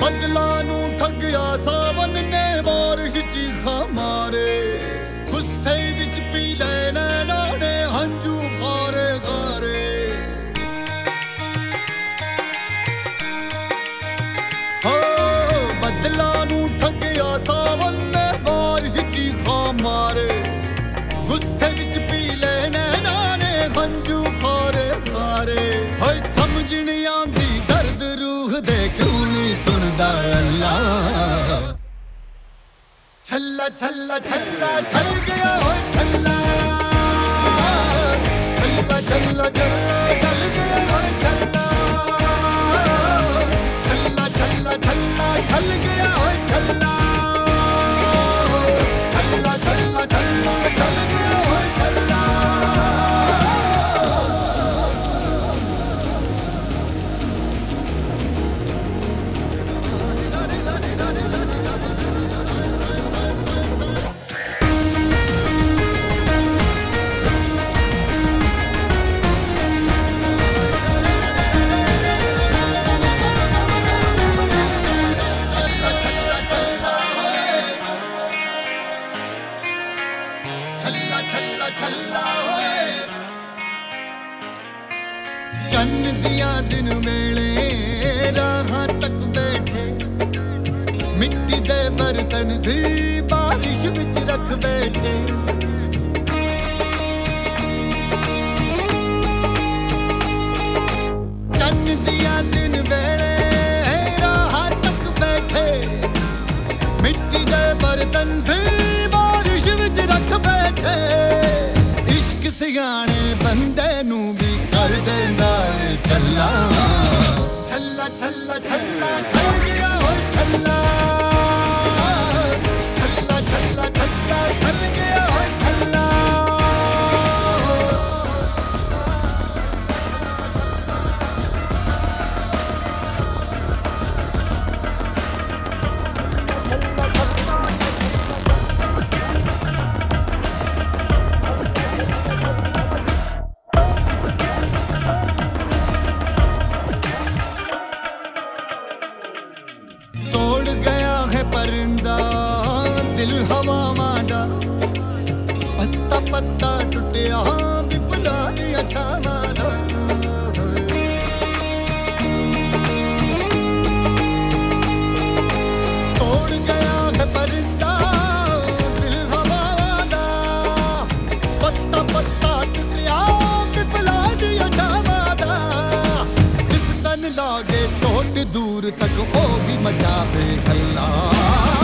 बदला नू ठगिया सावन ने बारिश चीखा मारे गुस्से विच पी ले नैना ने हंजू खारे खारे हो बदला नू ठगिया सावन ने बारिश चीखा मारे गुस्से विच पी ले नैना ने हंजू खारे खारे होए समझ नहीं आंदी दर्द रूह दे क्यों नहीं सुनदा अल्लाह छल्ला छल्ला छल्ला छल गया होए छल्ला छल्ला छल्ला छल्ला छल गया होए छल्ला छल्ला छल्ला छल्ला छल गया होए छल्ला छल्ला छल्ला छल्ला छल गया होए छल्ला चन्न दिया दिन वेले राहां तक बैठे मिट्टी दे बर्तन सी बारिश विच रख बैठे चन्न दिया दिन वेले राहां तक बैठे मिट्टी दे बर्तन सी बारिश विच रख बैठे इश्क सियाने बंदे नू भी कर देंदा है छल्ला छल्ला छल्ला छल्ला छल गया होए छल्ला छल्ला छल्ला छल्ला छल गया होए छल्ला तोड़ गया है परिंदा दिल हवावां दा पत्ता पत्ता टुटिया विपला दिया छावां दा तोड़ गया है परिंदा दिल हवावां दा पत्ता पत्ता टुटिया विपला दिया छावां दा जिस तन लागे चोट दूर तक ओ भी मचावे खल्ला